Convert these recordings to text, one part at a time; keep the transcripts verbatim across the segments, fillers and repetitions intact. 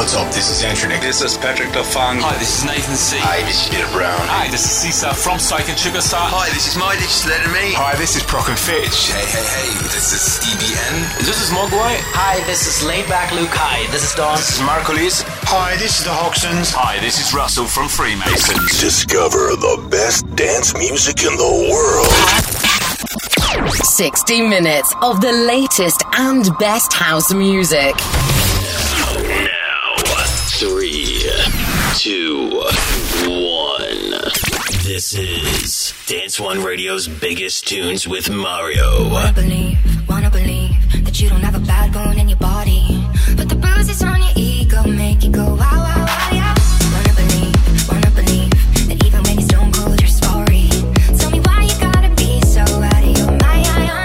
what's up? This is Anthony. This is Patrick LaFang. Hi, this is Nathan C. Hi, this is Peter Brown. Hi, this is Sisa from Psych and Sugarstar. Hi, this is Mileage Letting Me. Hi, this is Proc and Fitch. Hey, hey, hey, this is Stevie N. This is Mogwai. Hi, this is Laidback Luke. Hi, this is Don. This is Marcolis. Hi, this is the Hoxtons. Hi, this is Russell from Freemasons. Discover the best dance music in the world. sixty minutes of the latest and best house music. Now, three, two, one. This is Dance One Radio's biggest tunes with Mario. Wanna believe, wanna believe that you don't have a bad bone in your body, but the bruises on your ego make you go wow, wow, wow, yeah. Wanna believe, wanna believe that even when you're stone cold, you're sorry. Tell me why you gotta be so out of your mind.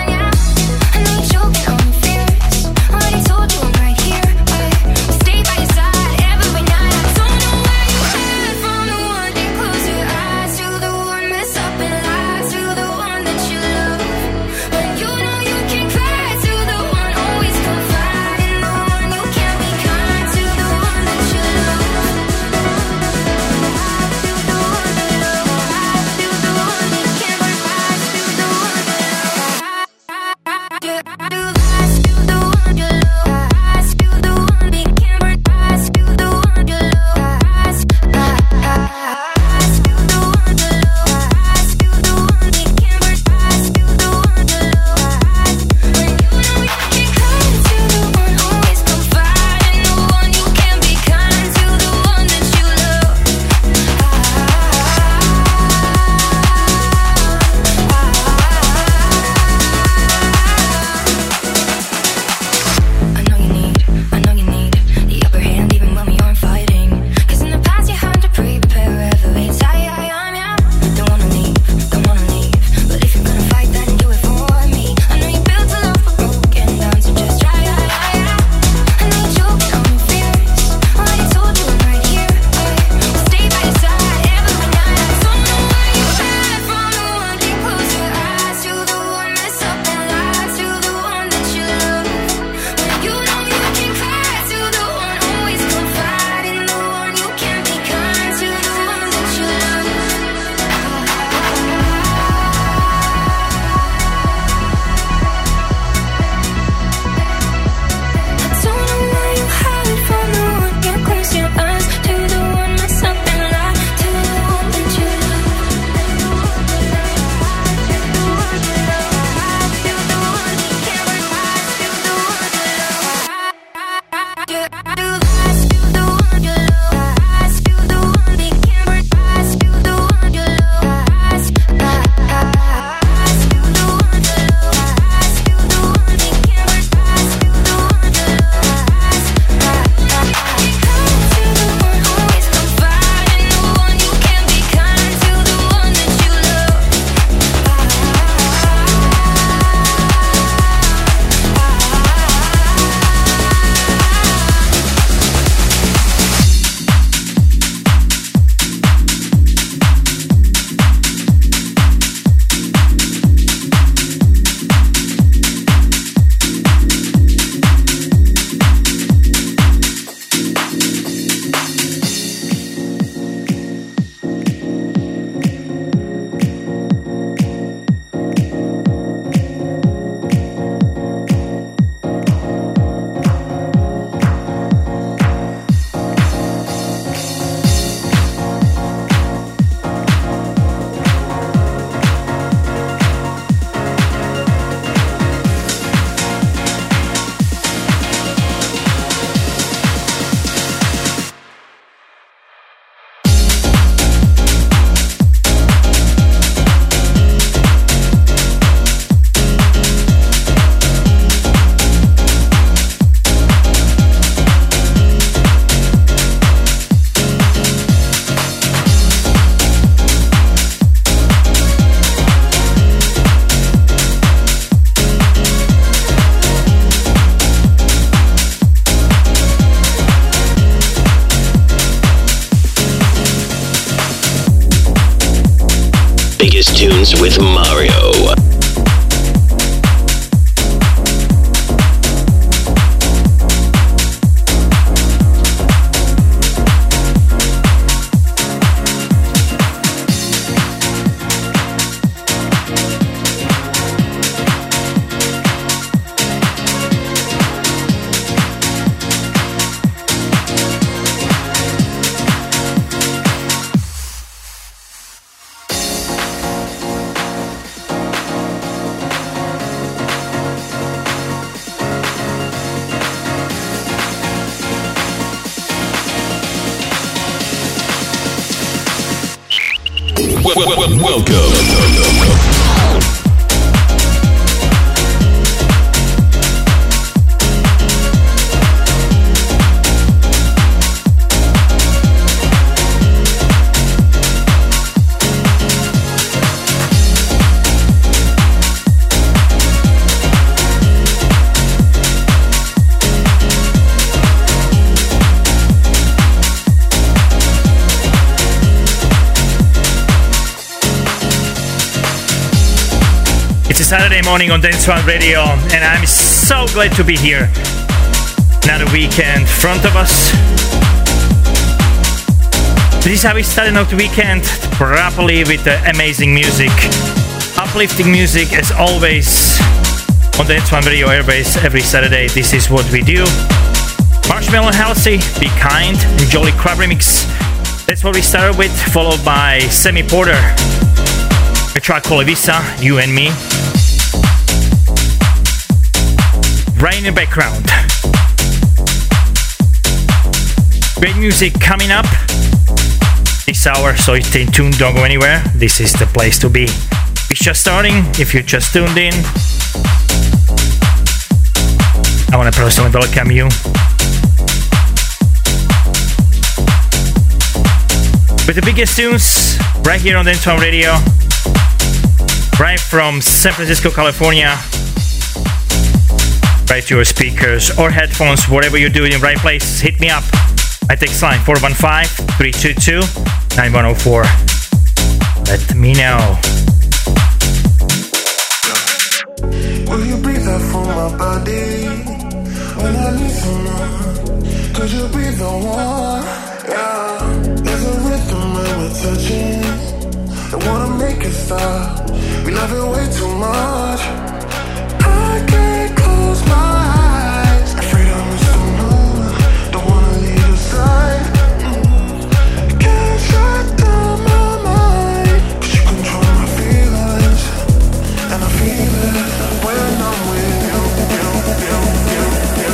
biggest tunes with Mario. Welcome. Saturday morning on Dance One Radio, and I'm so glad to be here. Another weekend in front of us. This is how we started out the weekend, properly with the amazing music, uplifting music as always on Dance One Radio Airbase every Saturday. This is what we do. Marshmallow Halsey, Be Kind, and Jolly Crab remix. That's what we started with, followed by Sammy Porter, a track called Evisa, You and Me. Rain in the background. Great music coming up this hour, so stay tuned, don't go anywhere. This is the place to be. It's just starting. If you just tuned in, I want to personally welcome you. With the biggest tunes right here on Dance One Radio, right from San Francisco, California. Right to your speakers or headphones, whatever you're doing in the right place, hit me up. My text line four one five, three two two, nine one zero four. Let me know. Will you be there for my body when I need someone? Could you be the one? Yeah. There's a rhythm when we're touching. I wanna make it stop. We love it way too much. I can't close my eyes. Freedom is so new. Don't wanna leave aside. Mm-hmm. Can't shut down my mind, but you control my feelings, and I feel it when I'm with you. You, you, you, you.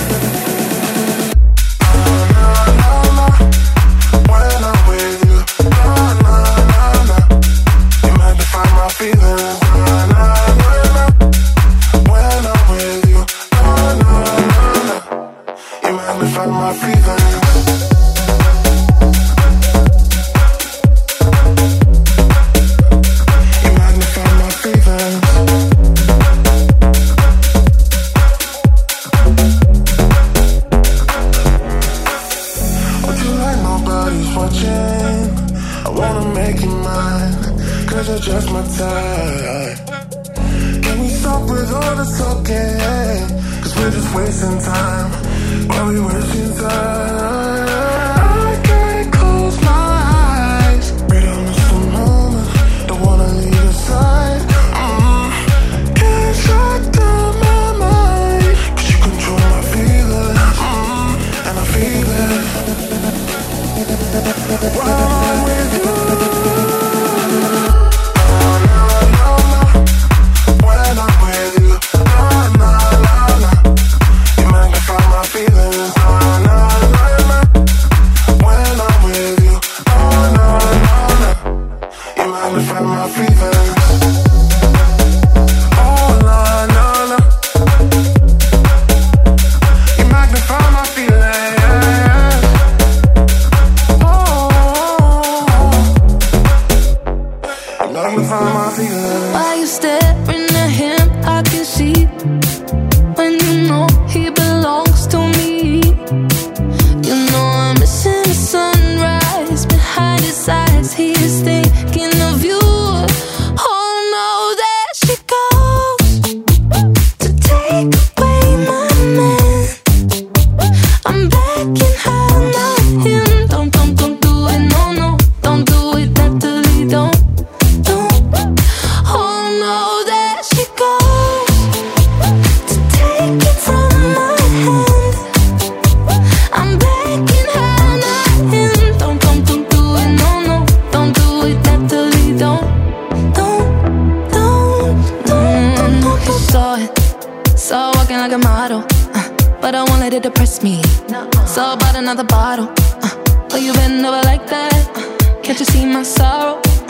Na na na, when I'm with you. Na na na na, you magnify my feelings. Na na na na. When I'm with you, na na na na, you magnify my feelings. You magnify my feelings. Would you like nobody's watching? I wanna make you mine, cause you're just my type. Can we stop with all the talking? Cause we're just wasting time. Why we wasting time? I can't close my eyes. Freedom is so moment. Don't wanna leave aside. Mm-hmm. Can't shut down my mind, cause you control my feelings. Mm-hmm. And I feel it while I'm with you. Why you staring at him? I can see when you know he belongs to me. You know I'm missing the sunrise behind his eyes. He is thinking of you. Oh no, there she goes to take away my man. I'm begging her, not him. Don't, don't, don't do it, no, no. Don't do it, Natalie, don't. Like a model, uh, but I won't let it depress me. So I bought another bottle, uh, but you been over like that. Uh, can't you see my sorrow? Uh,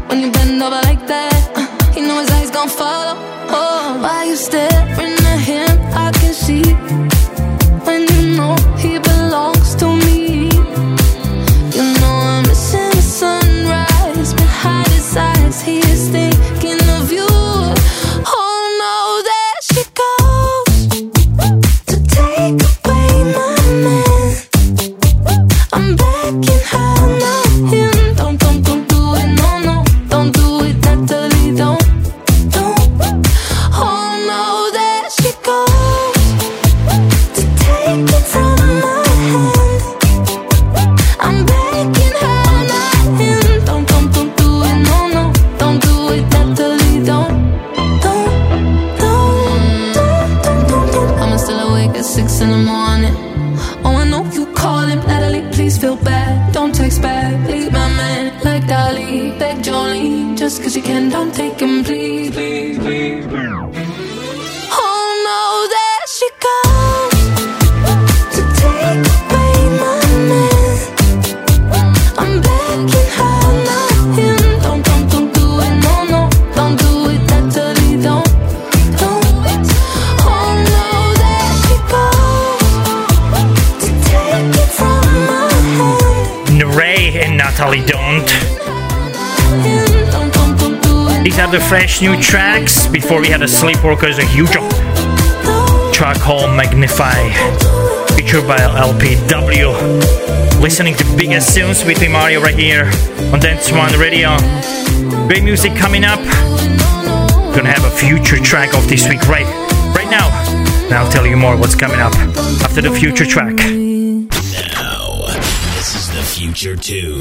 when you bend over like that. Uh, you know his eyes gon' follow. Oh, why you staring at him? I can see when you know he belongs to me. You know I'm missing the sunrise behind his eyes. He is thinking of you. Oh no, there she goes to take away my man. I'm begging her, not him. Don't, don't, don't do it, no, no. Don't do it, Natalie, don't, don't. Oh no, there she goes to take it from my hand. I'm begging her, not him. Don't, don't, don't do it, no, no. Don't do it, Natalie, don't, don't, don't, don't, don't, don't, don't. I'm still awake at six in the morning. Oh, I know you calling, Natalie, please feel bad. Don't text back, leave my man like Dolly. Beg Jolene, just cause you can, don't take him, please, please, please. Oh no, there she goes to take away my man. I'm begging her, not him. Don't, don't, don't do it, no, no. Don't do it, Natalie, don't, don't. Oh no, there she goes to take it from my hand. Ray and Natalie Don't. Don't, don't, don't do it. These are the fresh new tracks. Before we had a Sleepwalker, is a huge track called Magnify, featured by L P W. Listening to biggest tunes with me, Mario, right here on Dance One Radio. Great music coming up. Gonna have a future track of this week right, right now. And I'll tell you more what's coming up after the future track. Now, this is the future tune.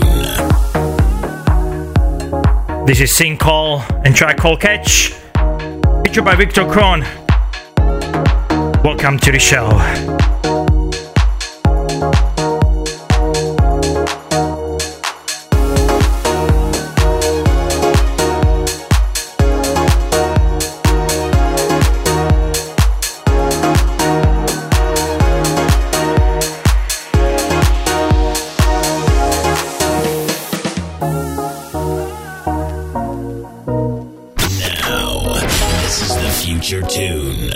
This is Sing Call and track called Catch, featured by Victor Kron. Welcome to the show. Future tune.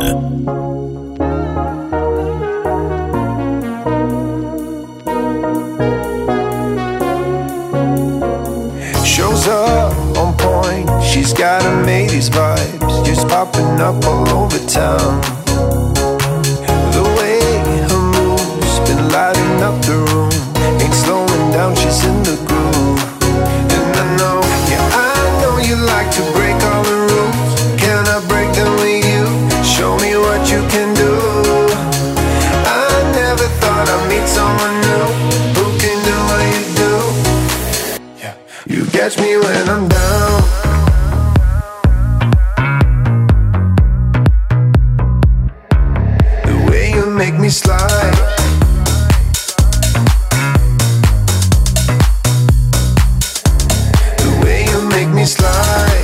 Shows up on point, she's got a eighties vibes, just popping up all over town. The way her moves been lighting up the room, ain't slowing down, she's in the groove. And I know, yeah, I know you like to break all the rules. Can I break them with you? Show me what you can do. I never thought I'd meet someone new who can do what you do. Yeah, you catch me when I'm down. The way you make me slide. The way you make me slide.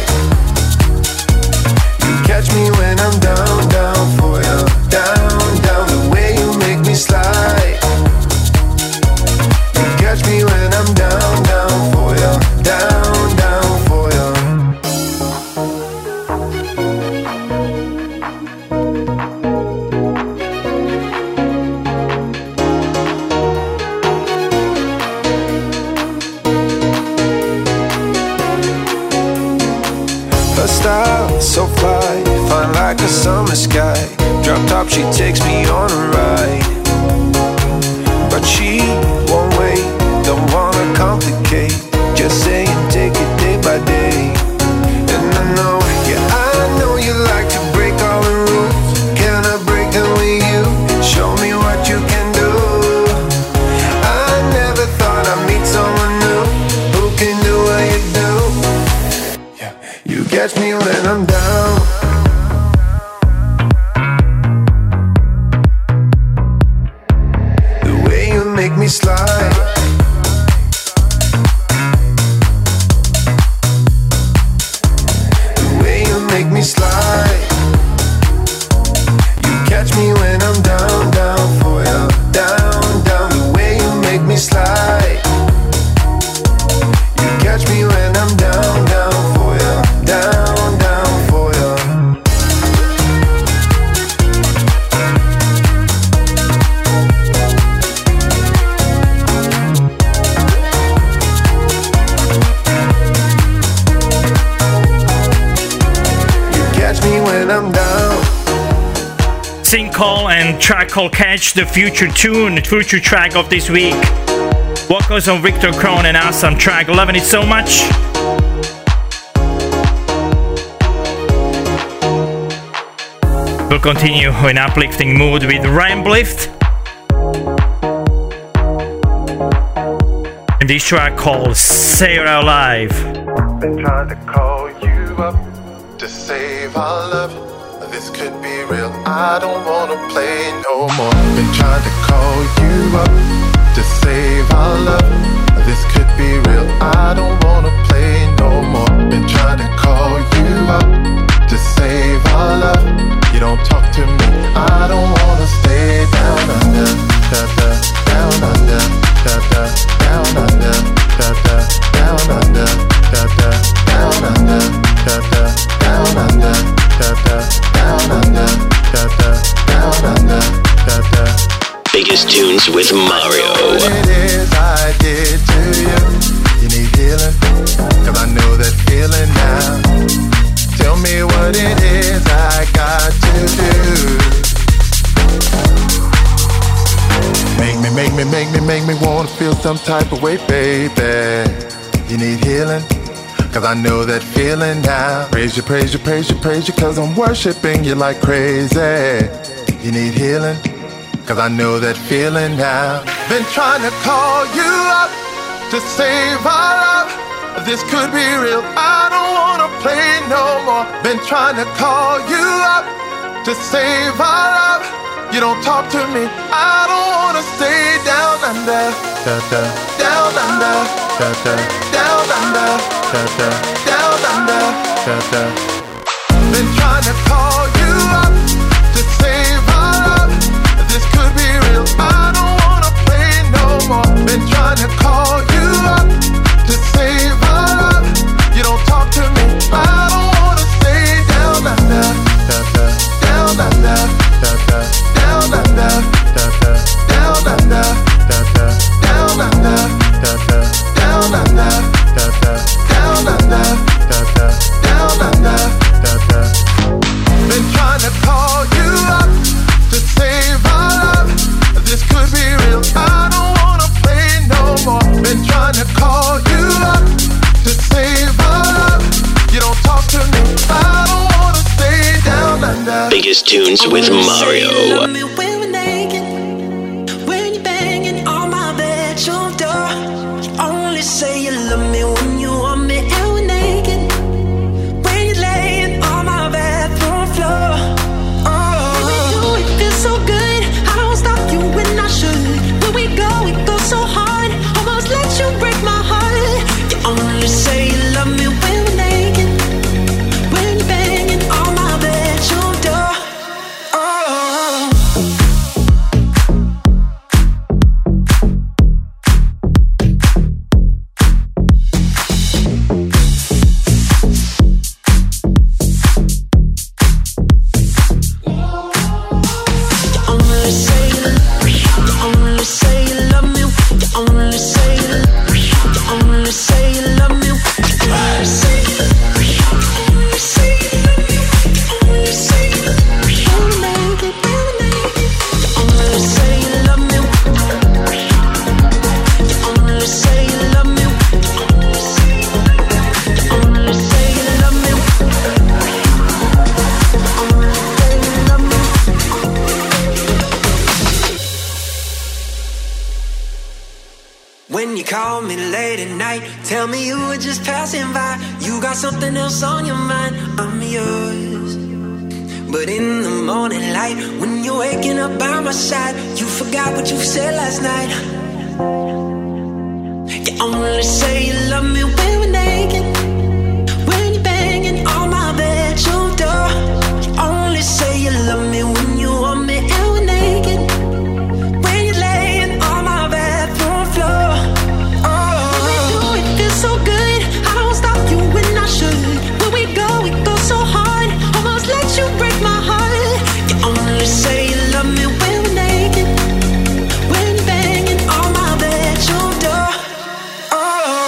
Catch me when I'm down, down for you. Down, down, the way you make me slide. You catch me when I'm down, down for you. Down, down for you. Her style so fly, fine like a summer sky. Drop top, she takes me on a ride. But she won't wait, don't wanna complicate. Just say and take it day by day. And I know, yeah, I know you like to break all the rules. Can I break them with you? Show me what you can do. I never thought I'd meet someone new who can do what you do. Yeah, you catch me when I'm down. The way you make me slide. The way you make me slide. You catch me when I'm down, down for you. Down, down, the way you make me slide. You catch me when I'm down, down Cole and track called Catch, the future tune, future track of this week. Vocals on Victor Crone and awesome track, loving it so much. We'll continue in uplifting mood with Ramblift. And this track called Sarah Alive. Been trying to call you up to save our love. This could be real. I don't wanna play no more. Been trying to call you up to save our love. This could be real. I don't wanna play no more. Been trying to call you up to save our love. You don't talk to me. I don't wanna stay down under, da da, down under, da da, down under, da da, down under, da da, down under, da da, down under, da da, down under, da da, down under, da da. Biggest tunes with Mario. What it is I did to you. You need healing, cause I know that feeling now. Tell me what it is I got to do. Make me, make me, make me, make me wanna feel some type of way, baby. You need healing, cause I know that feeling now. Praise you, praise you, praise you, praise you, cause I'm worshiping you like crazy. You need healing, cause I know that feeling now. Been trying to call you up to save our love. This could be real. I don't wanna play no more. Been trying to call you up to save our love. You don't talk to me. I don't wanna stay down under, da da, down under, da da, down under, da da, down under, da da. Been trying to call you up to save our love. This could be real. I don't wanna play no more. Been trying to call you up to save our love. You don't talk to me. I don't wanna stay down under, da da, down under, da da, down under, da da, down under, da da, down under, da da, down under, da da, down under, da da, down under, da da. Been trying to call you up to save our love. This could be real. I don't wanna play no more. Been trying to call you up to save our love. You don't talk to me. I don't wanna stay down under. Biggest tunes with Mario. Say you love me when you want me and we're naked. When you're laying on my bathroom floor. Oh, when we do it feels so good. I don't stop you when I should. When we go, it goes so hard. Almost let you break my heart. You only say you love me when we're naked. When you're banging on my bedroom door. Oh. When you call me late at night, tell me you were just passing by. You got something else on your mind, I'm yours. But in the morning light, when you're waking up by my side, you forgot what you said last night. You only say you love me when we're naked. When you're banging on my bedroom door. You only say you love me when you want me and we're naked. When you're laying on my bathroom floor. Oh, when we do it feels so good. I don't stop you when I should. When we go, it goes so hard. Almost let you break my heart. You only say you love me when we're naked. When you're banging on my bedroom door. Oh.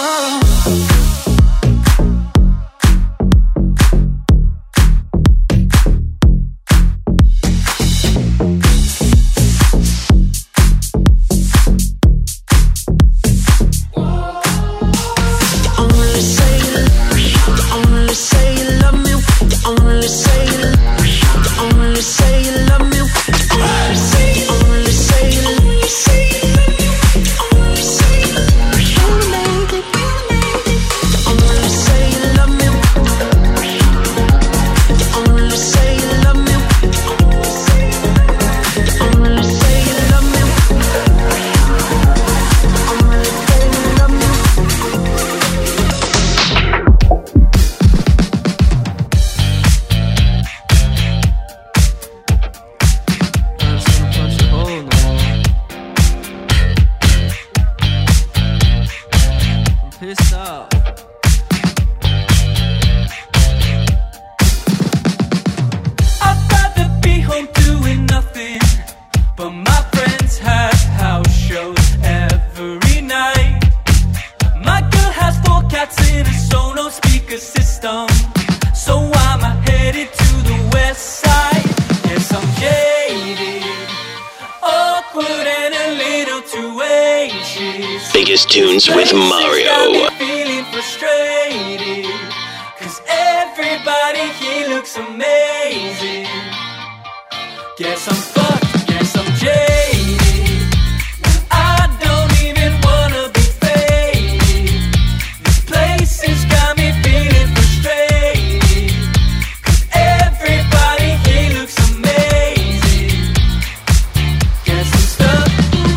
Biggest tunes with Mario. Feeling frustrated, cause everybody here looks amazing. Guess I'm fucked, guess I'm jaded. I don't even wanna be faded. This place has got me feeling frustrated, cause everybody here looks amazing. Guess I'm stuck.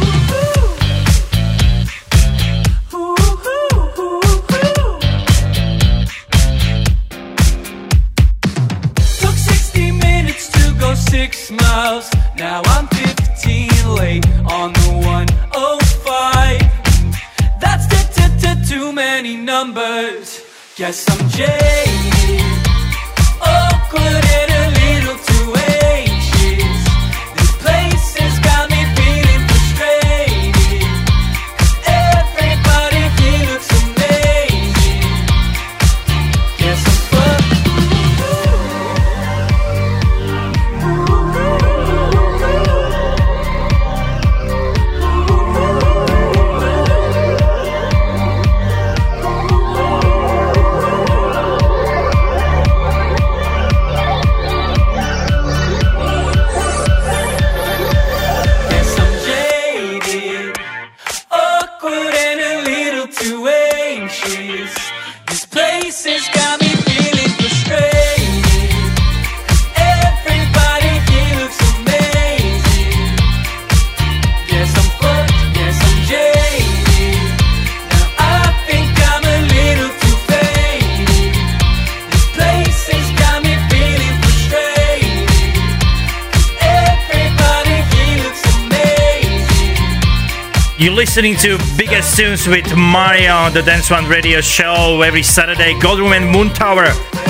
Took sixty minutes to go six miles. Now I'm fifteen late on the one oh five. That's t t t too many numbers. Guess I'm jaded, awkward and a little too anxious. This place has got me feeling frustrated, cause everybody here looks amazing. Guess I'm fucked. Guess I'm jaded, awkward and a little too anxious. This place has got me feeling frustrated, cause everybody here looks amazing. Guess I'm fucked, guess I'm jaded. Now I think I'm a little too faded. This place has got me feeling frustrated, cause everybody here looks amazing. You're listening to Biggest Tunes with Mario on the Dance One Radio Show every Saturday. Goldroom and Moon Tower.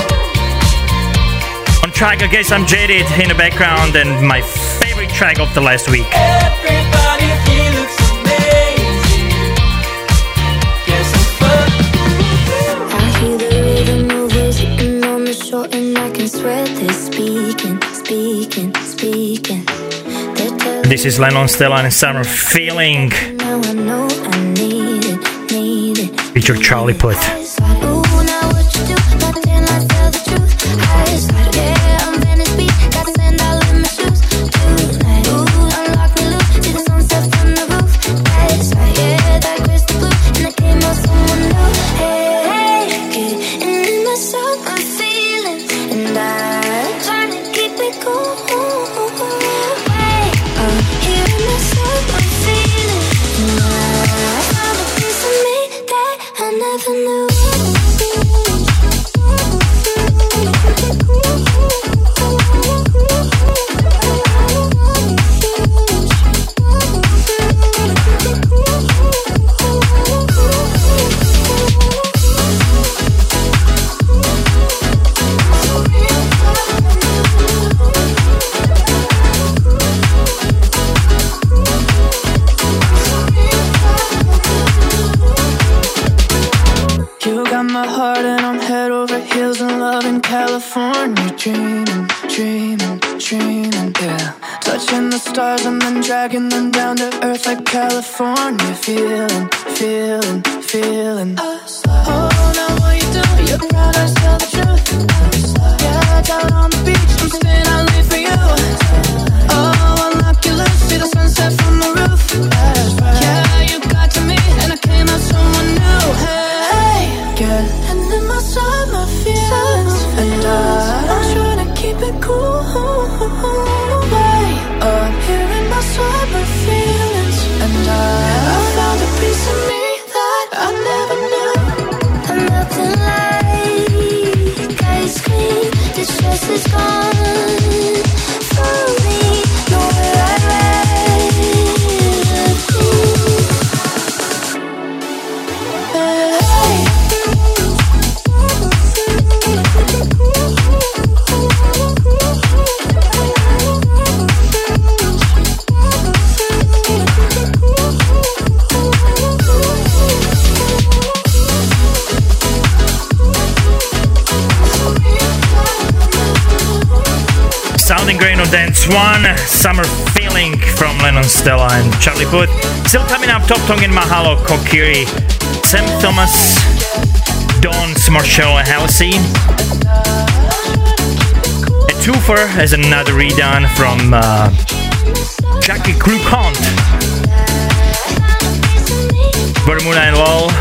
On track, I guess I'm Jaded in the background, and my favorite track of the last week. Everybody here looks amazing. Guess I'm fucked. I hear the rhythm of waves hitting on the shore, and I can swear they're speaking, speaking, speaking. They're telling This is Lennon Stella and Summer Feeling. me now I know I need it, need it. Featured Charlie Puth. Ooh, now what you do? Nothing like tell the truth. I slide, yeah, I'm Venice Beach. Got sand all in my shoes tonight. Ooh, unlock me loose. See the sunset from the roof. That's right, yeah, that crystal blue. And I came out someone new. Hey, hey, getting in my summer feelings, and I'm trying to keep it cool. Hey, I'm here in my summer feelings, and I found a piece of me that I never knew. You got my heart and I'm head over heels in love in California. Dreaming, dreaming, dreaming, yeah. Touching the stars and then dragging them down to earth like California. Feeling, feeling, feeling us. Oh, now what you do? You proud us, tell the truth. Yeah, down on the beach, I'm staying out late for you. Oh, I'll knock you loose, see the sunset from the roof. Yeah, you got to me and I came out someone new. Hey, girl, and in my summer feelings, and I'm trying to keep it cool. Way up here in my summer feelings, and I found a piece of me that I never knew. I'm nothing like ice cream. The stress is gone from me. Know where I'd rather be. Hey. Sounding great on Dance One. Summer Feeling from Lennon Stella and Charlie Puth. Still coming up, Top Tongue and Mahalo, Kokiri, Sam Thomas, Dons, Marshall and Halsey. A twofer has another redone from uh, Jackie Crucant, Bermuda and Lowell,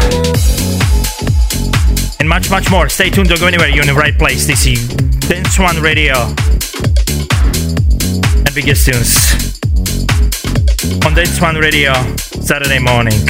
and much, much more. Stay tuned, don't go anywhere, you're in the right place. This is Dance One Radio and biggest tunes on Dance One Radio, Saturday morning.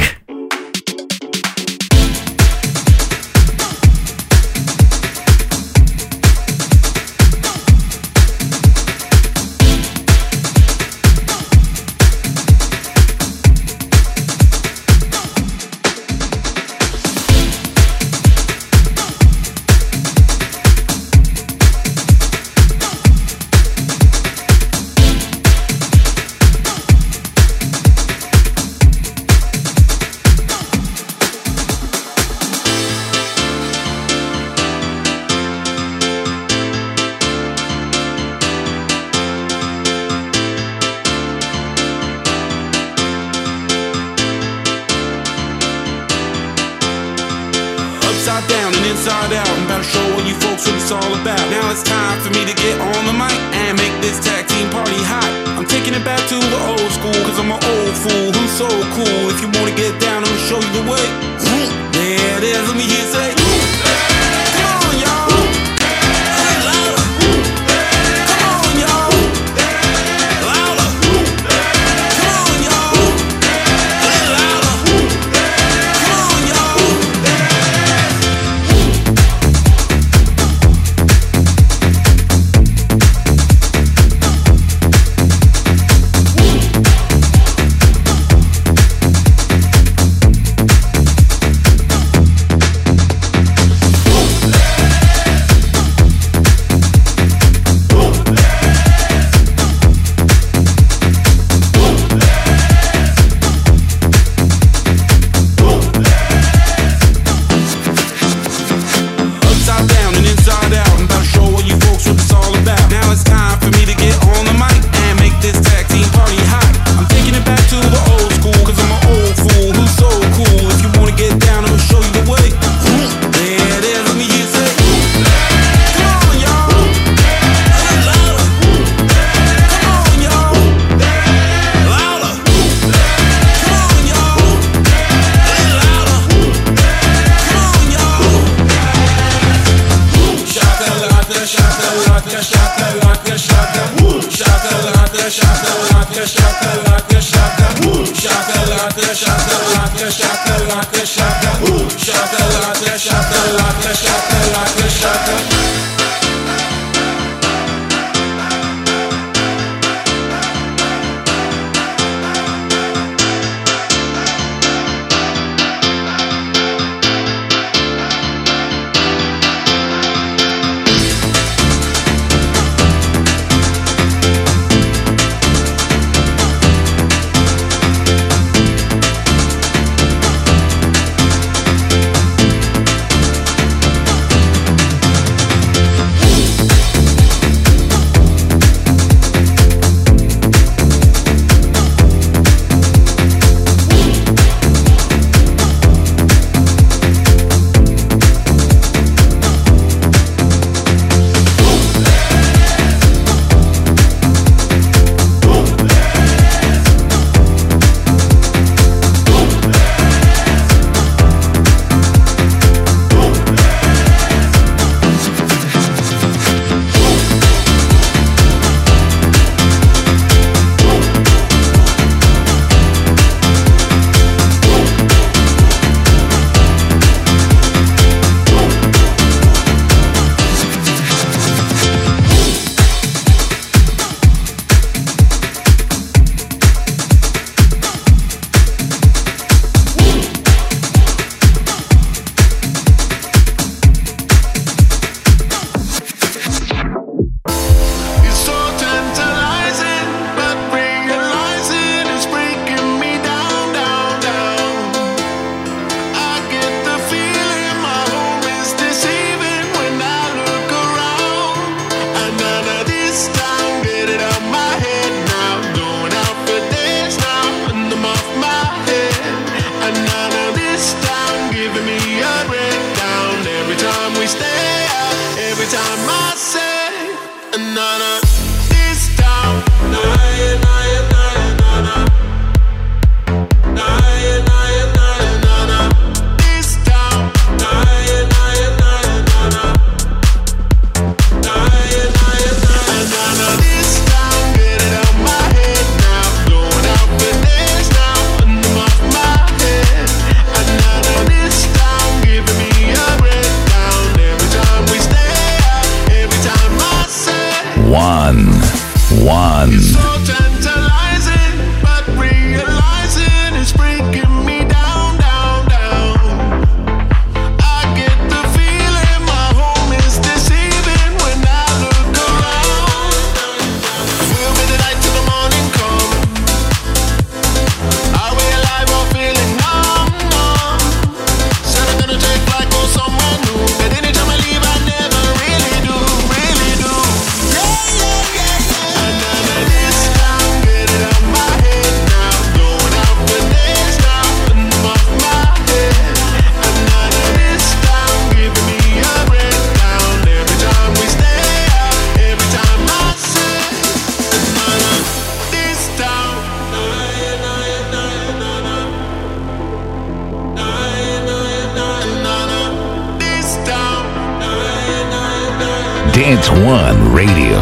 Dance One Radio.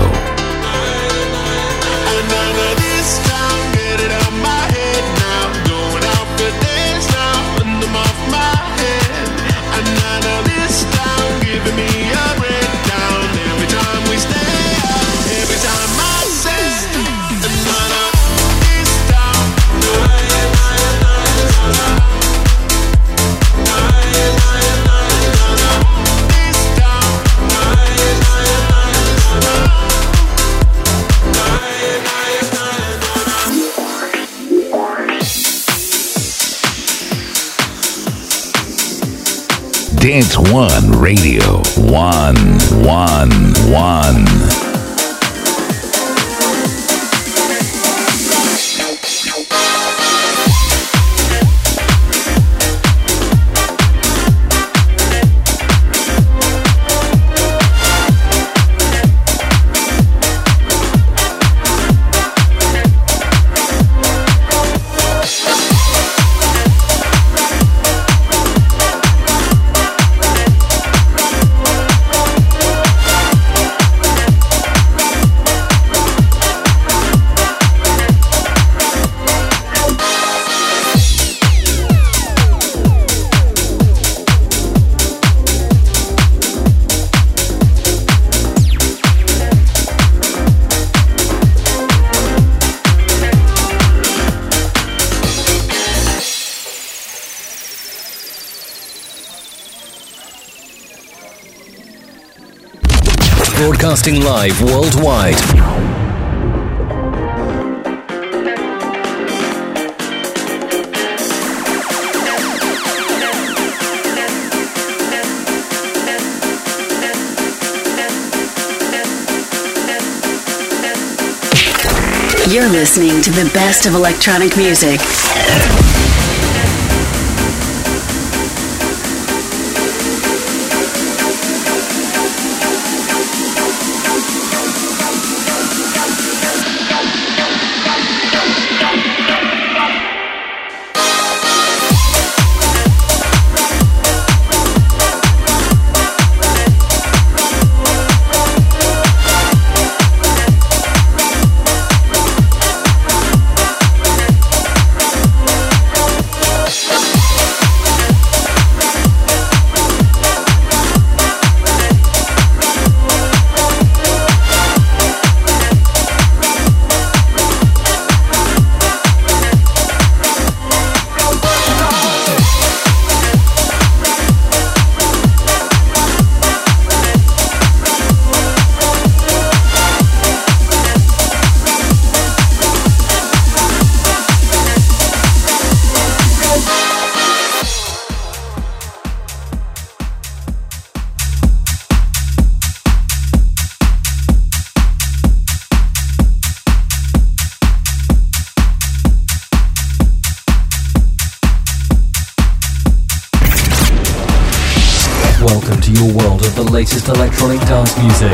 Dance One Radio. One, one, one. Broadcasting live worldwide. You're listening to the best of electronic music. Welcome to your world of the latest electronic dance music.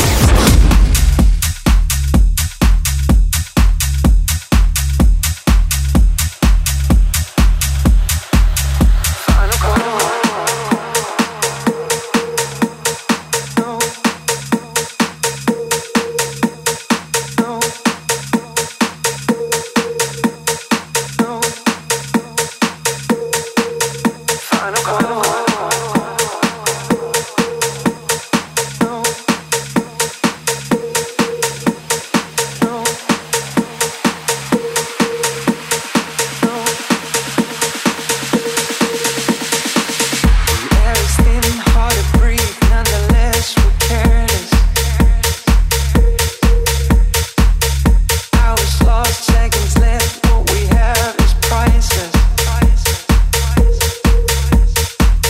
Seconds left, what we have is priceless.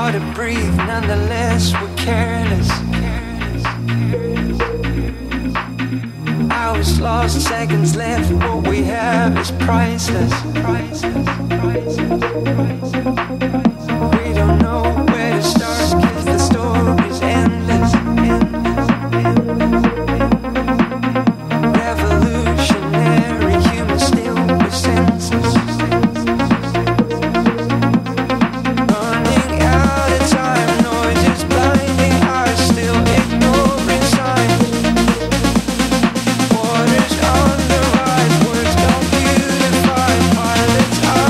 hard to breathe, nonetheless we're careless. Hours lost, seconds left, what we have is priceless. We don't know where to start, cause the story's endless. Revolutionary human still with senses. Running out of time, noise is blinding eyes, still ignoring signs. Waters on the rise, words don't beautify, pilots are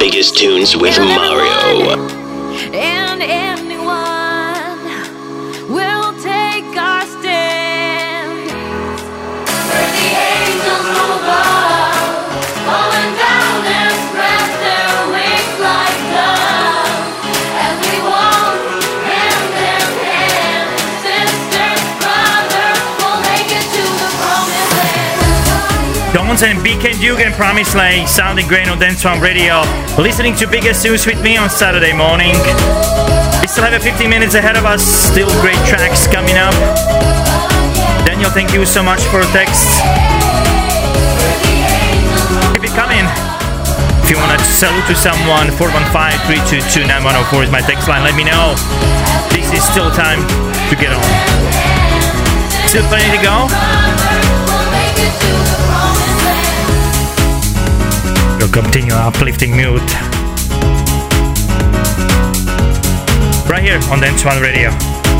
biggest tunes with Mario. And anyone will take our stand. Where the angels from above, falling down and spread their wings like dove. As we walk hand in hand, sisters, brothers, we'll make it to the promised land. Dons and B K Duke and Promise Lay sounding great on Dance One Radio. Listening to Biggest Tunes with me on Saturday morning. We still have a fifteen minutes ahead of us. Still great tracks coming up. Daniel, thank you so much for the text. Keep it coming. If you want to salute to someone, four one five, three two two, nine one zero four is my text line. Let me know. This is still time to get on. Still plenty to go. We'll continue our uplifting mood right here on Dance One Radio.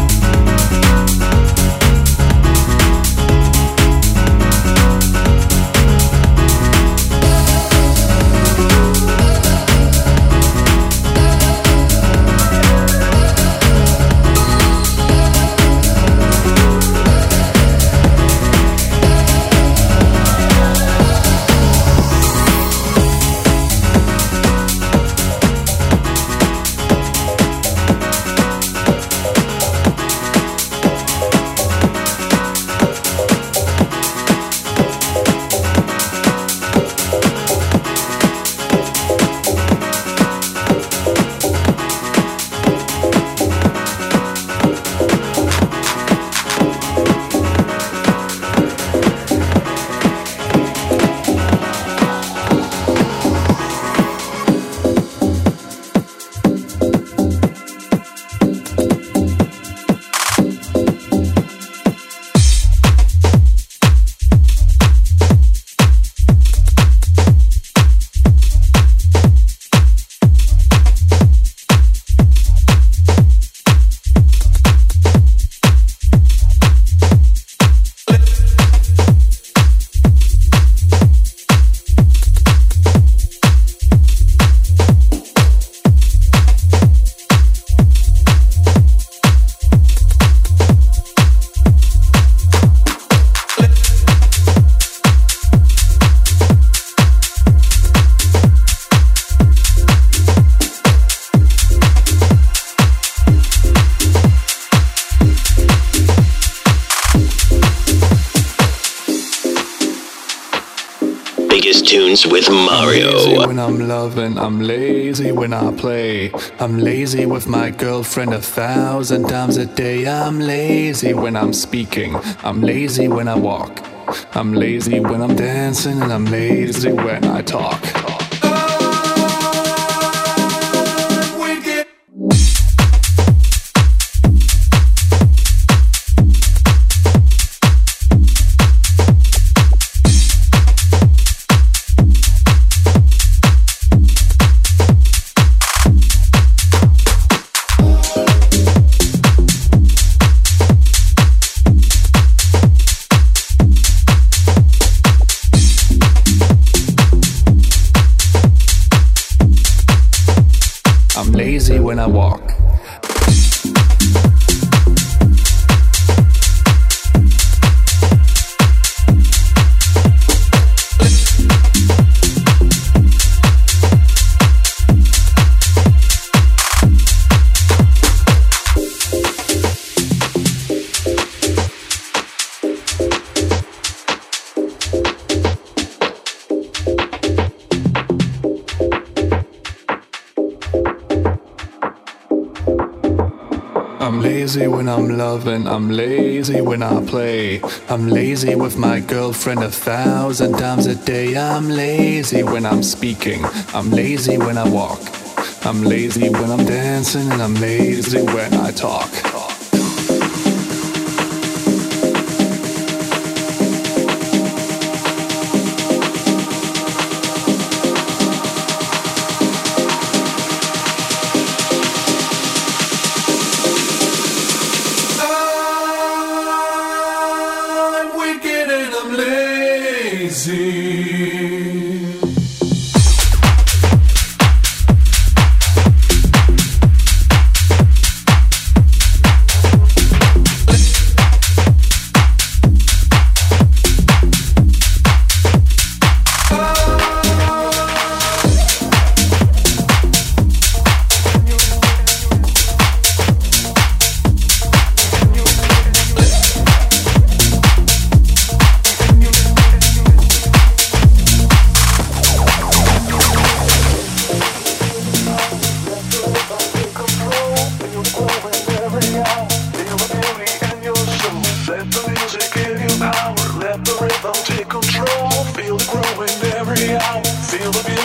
Tunes with Mario. I'm lazy when I'm loving, I'm lazy when I play. I'm lazy with my girlfriend a thousand times a day. I'm lazy when I'm speaking, I'm lazy when I walk. I'm lazy when I'm dancing, and I'm lazy when I talk. When I walk. I'm lazy when I'm loving, I'm lazy when I play. I'm lazy with my girlfriend a thousand times a day. I'm lazy when I'm speaking, I'm lazy when I walk. I'm lazy when I'm dancing, and I'm lazy when I talk.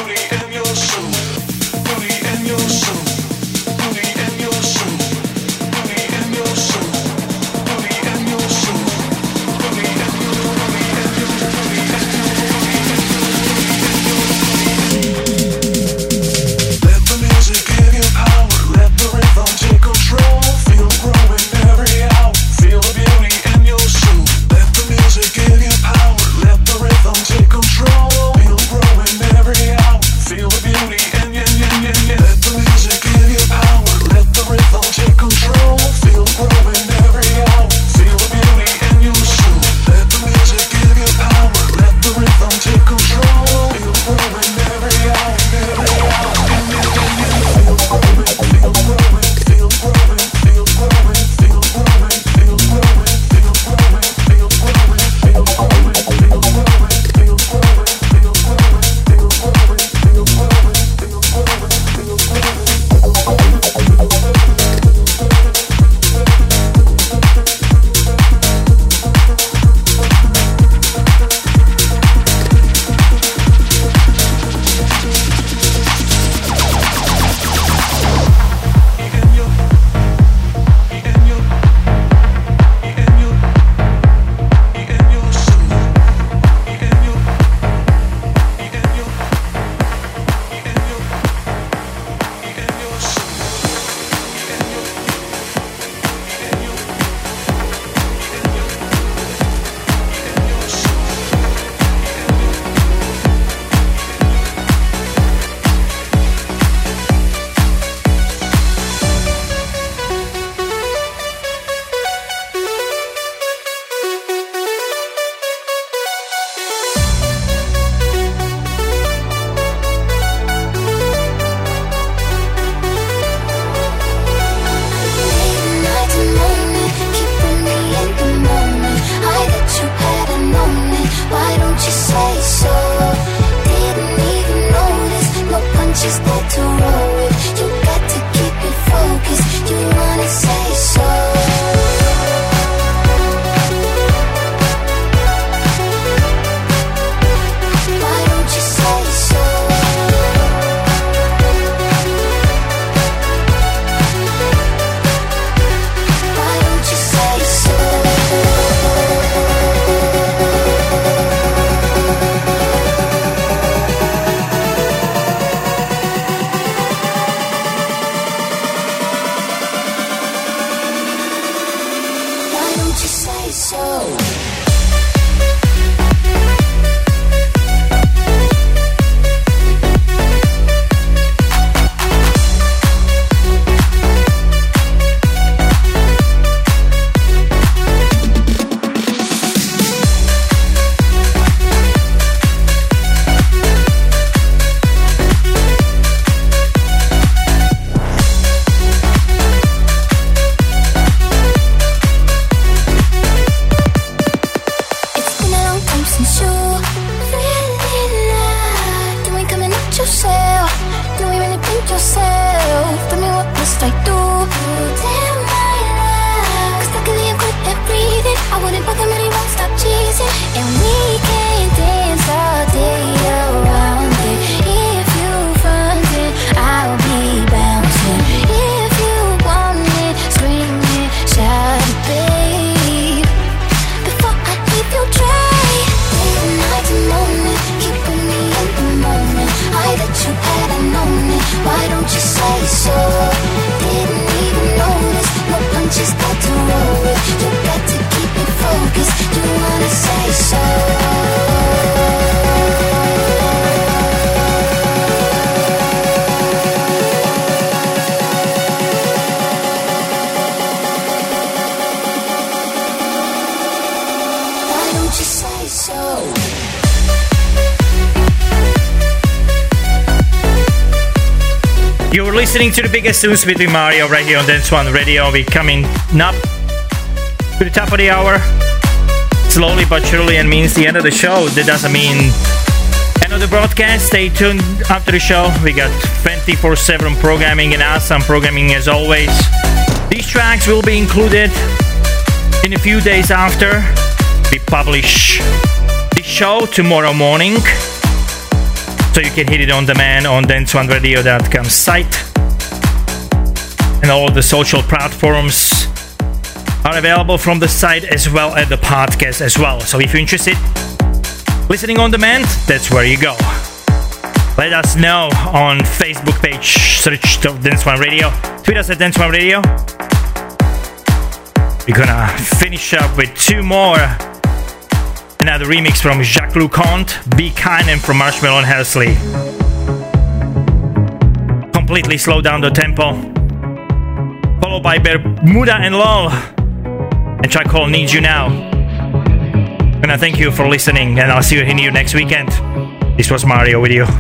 You're listening to the biggest tunes between Mario right here on Dance One Radio. We're coming up to the top of the hour, slowly but surely, and means the end of the show. That doesn't mean end of the broadcast. Stay tuned after the show. We got twenty-four seven programming and awesome programming as always. These tracks will be included in a few days after we publish the show tomorrow morning. So you can hit it on demand on dance one radio dot com site. And all the social platforms are available from the site as well as the podcast as well. So if you're interested, listening on demand, that's where you go. Let us know on Facebook page, search Dance One Radio. Tweet us at Dance One Radio. We're gonna finish up with two more. Another remix from Jacques Lecointe, Be Kind, and from Marshmello and Halsey. Completely slow down the tempo. Followed by Bermuda and Lol. And track called Need You Now. And I thank you for listening, and I'll see you here next weekend. This was Mario with you.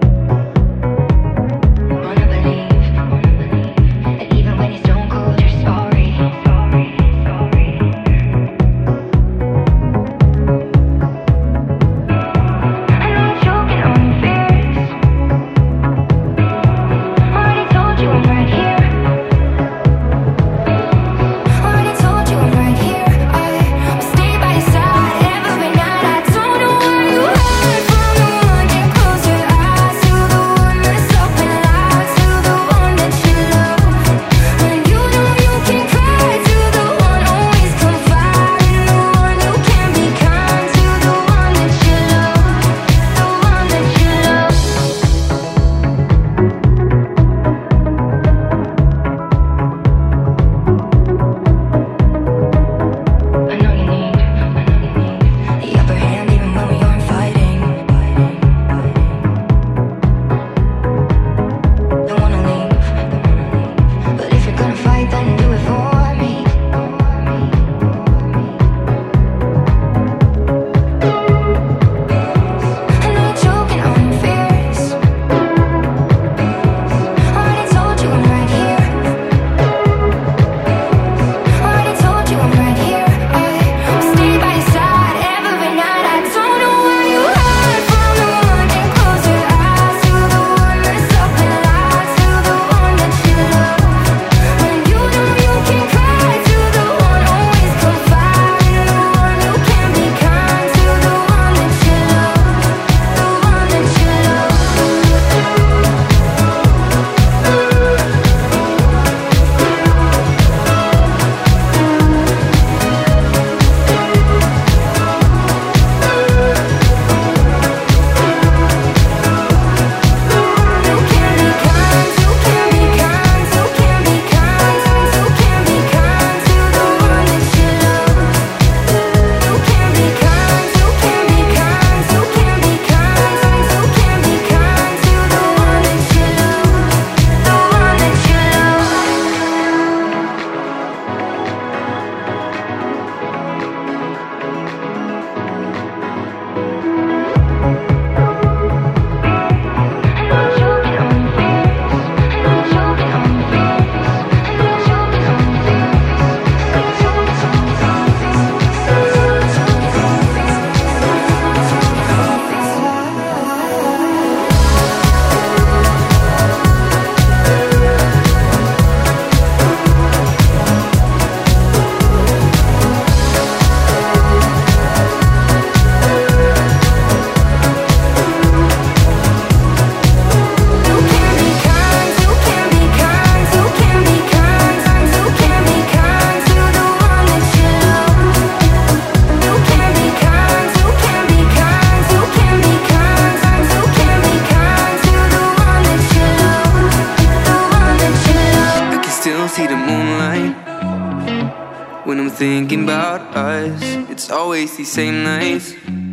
thinking about us. It's always the same nights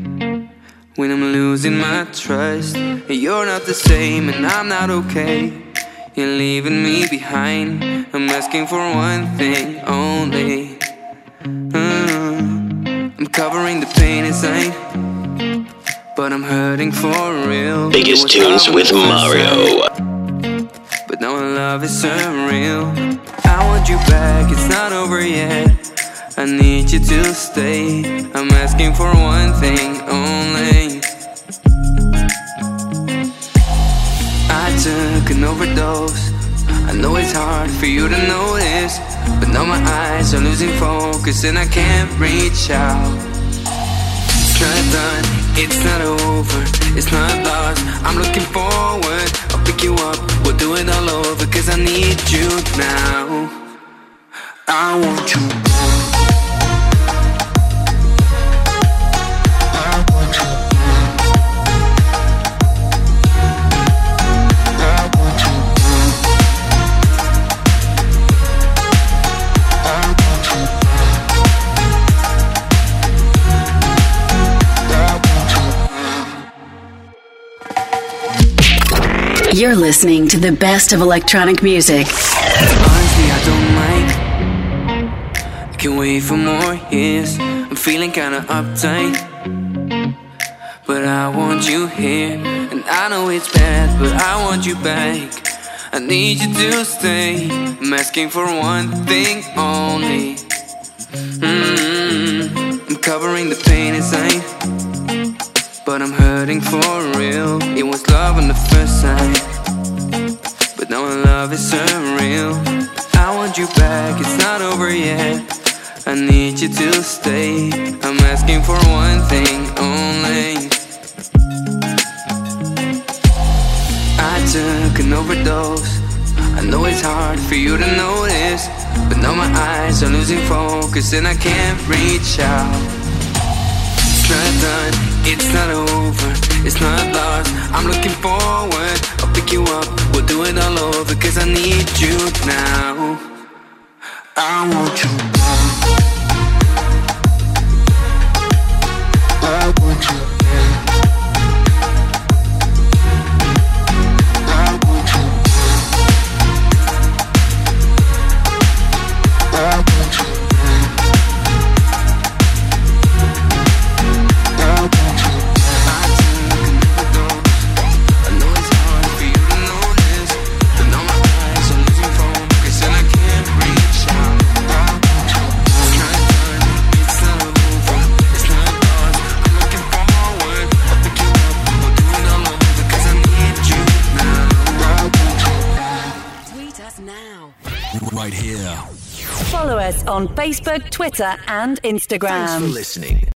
when I'm losing my trust. You're not the same and I'm not okay. You're leaving me behind. I'm asking for one thing only. uh, I'm covering the pain inside, but I'm hurting for real. Biggest tunes with Mario. But now our love is surreal. I want you back, it's not over yet. I need you to stay. I'm asking for one thing only. I took an overdose. I know it's hard for you to notice, but now my eyes are losing focus and I can't reach out. Try done, it's not over, it's not lost. I'm looking forward, I'll pick you up, we'll do it all over. Cause I need you now, I want you. You're listening to the best of electronic music. Honestly, I don't mind. I can't wait for more years. I'm feeling kinda uptight, but I want you here. And I know it's bad, but I want you back. I need you to stay. I'm asking for one thing only. Mm-hmm. I'm covering the pain inside, but I'm hurting for real. It was love on the first sight, but now love is surreal. I want you back, it's not over yet. I need you to stay. I'm asking for one thing only. I took an overdose. I know it's hard for you to notice, but now my eyes are losing focus and I can't reach out. Try done, it's not over, it's not lost. I'm looking forward, I'll pick you up, we'll do it all over. Cause I need you now, I want you. I want you. I want you. I want you. Right here. Follow us on Facebook, Twitter, and Instagram. Thanks for listening.